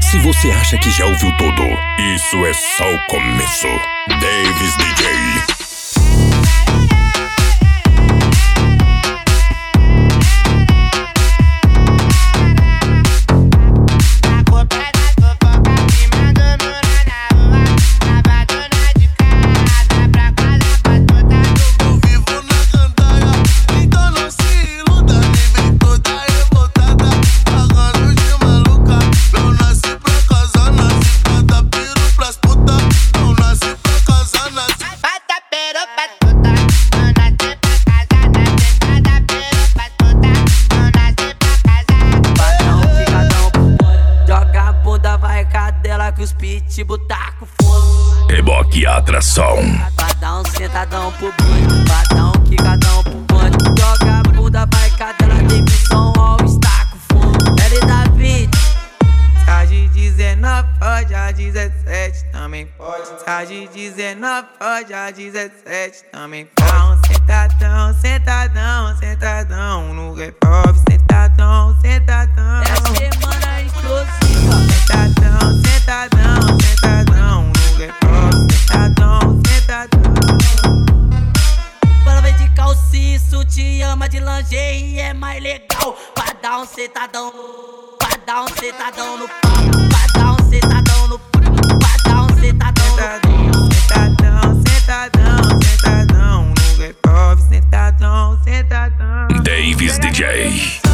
Se você acha que já ouviu tudo, isso é só o começo. Davis DJ. Que os pitbull tá com fogo. Reboque atração. Badão, sentadão pro bonde. Badão, quicadão pro bonde. Joga a bunda, vai cadela, Davidson, ó, está com fogo. L da 20. Se a de 19 pode, a 17 também pode. Se a de 19 pode, a 17 também pode. Sentadão, sentadão, sentadão no rap-off. Sentadão, sentadão. É semana explosiva. Sentadão, sentadão, sentadão no rap-off. Sentadão, sentadão. Para ver de calcinha, sutiã de lingerie é mais legal. Pra dar um sentadão, pra dar um sentadão no pau. Pra dar um sentadão no pau. Pra dar um sentadão no sentadão, sentadão, sentadão no rap-off. Sentadão, sentadão. Davis DJ.